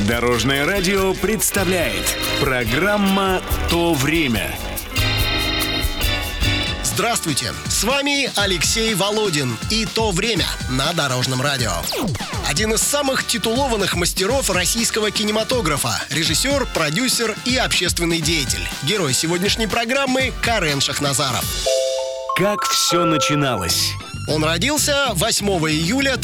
Дорожное радио представляет программа «То время». Здравствуйте, с вами Алексей Володин и «То время» на Дорожном радио. Один из самых титулованных мастеров российского кинематографа, режиссер, продюсер и общественный деятель. Герой сегодняшней программы Карен Шахназаров. Как все начиналось? Он родился 8 июля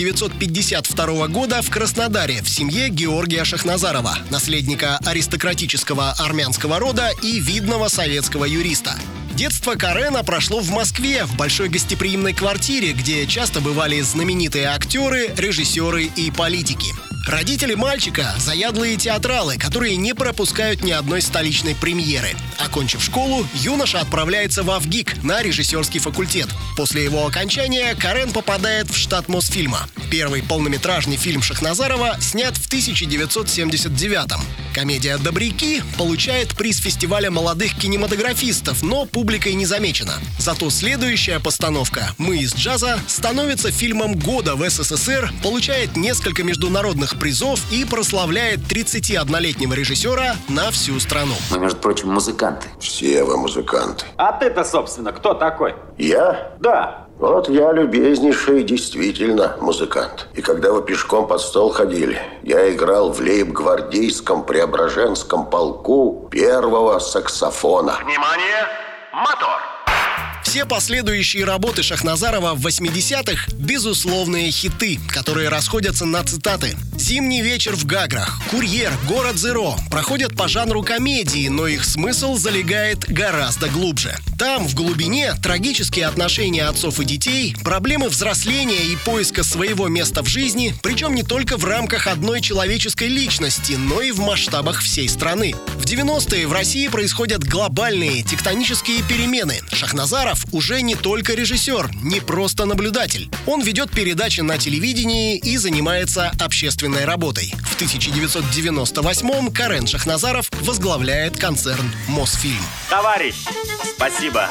1952 года в Краснодаре в семье Георгия Шахназарова, наследника аристократического армянского рода и видного советского юриста. Детство Карена прошло в Москве, в большой гостеприимной квартире, где часто бывали знаменитые актеры, режиссеры и политики. Родители мальчика – заядлые театралы, которые не пропускают ни одной столичной премьеры. Окончив школу, юноша отправляется в АВГИК на режиссерский факультет. После его окончания Карен попадает в штат Мосфильма. Первый полнометражный фильм Шахназарова снят в 1979-м. Комедия «Добряки» получает приз фестиваля молодых кинематографистов, но публикой не замечена. Зато следующая постановка «Мы из джаза» становится фильмом года в СССР, получает несколько международных призов и прославляет 31-летнего режиссера на всю страну. Мы, между прочим, музыканты. Все вы музыканты. А ты-то, собственно, кто такой? Я? Да. Вот я любезнейший действительно музыкант. И когда вы пешком под стол ходили, я играл в лейб-гвардейском Преображенском полку первого саксофона. Внимание! Мотор! Все последующие работы Шахназарова в 80-х – безусловные хиты, которые расходятся на цитаты. «Зимний вечер в Гаграх», «Курьер», «Город Зеро» проходят по жанру комедии, но их смысл залегает гораздо глубже. Там, в глубине, трагические отношения отцов и детей, проблемы взросления и поиска своего места в жизни, причем не только в рамках одной человеческой личности, но и в масштабах всей страны. В 90-е в России происходят глобальные тектонические перемены. Шахназаров уже не только режиссер, не просто наблюдатель. Он ведет передачи на телевидении и занимается общественной работой. В 1998-м Карен Шахназаров возглавляет концерн «Мосфильм». Товарищ, спасибо.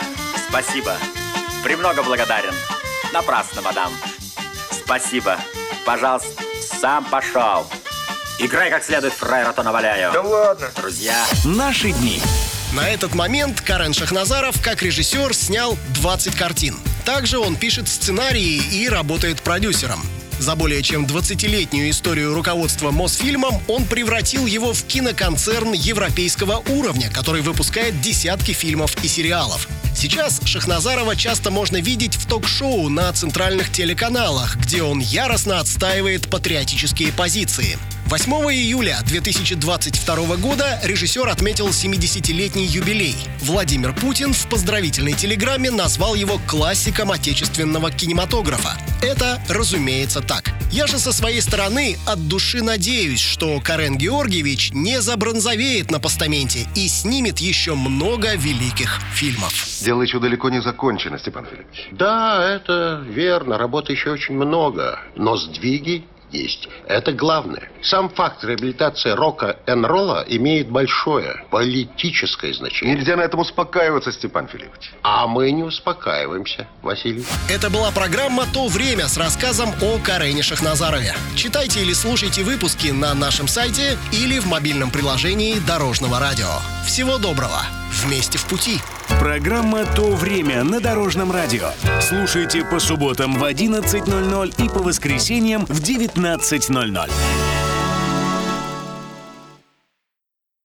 Премного благодарен. Напрасно, мадам. Спасибо. Пожалуйста, сам пошел. Играй как следует, фраер, а то наваляю. Да ладно. Друзья. Наши дни. На этот момент Карен Шахназаров, как режиссер, снял 20 картин. Также он пишет сценарии и работает продюсером. За более чем 20-летнюю историю руководства Мосфильмом он превратил его в киноконцерн европейского уровня, который выпускает десятки фильмов и сериалов. Сейчас Шахназарова часто можно видеть в ток-шоу на центральных телеканалах, где он яростно отстаивает патриотические позиции. 8 июля 2022 года режиссер отметил 70-летний юбилей. Владимир Путин в поздравительной телеграмме назвал его классиком отечественного кинематографа. Это, разумеется, так. Я же со своей стороны от души надеюсь, что Карен Георгиевич не забронзовеет на постаменте и снимет еще много великих фильмов. Дело еще далеко не закончено, Степан Филиппович. Да, это верно. Работы еще очень много. Но сдвиги есть. Это главное. Сам факт реабилитации рока-н-ролла имеет большое политическое значение. Нельзя на этом успокаиваться, Степан Филиппович. А мы не успокаиваемся, Василий. Это была программа «То время» с рассказом о Карене Шахназарове. Читайте или слушайте выпуски на нашем сайте или в мобильном приложении Дорожного радио. Всего доброго! Вместе в пути! Программа «То время» на Дорожном радио. Слушайте по субботам в 11:00 и по воскресеньям в 19:00.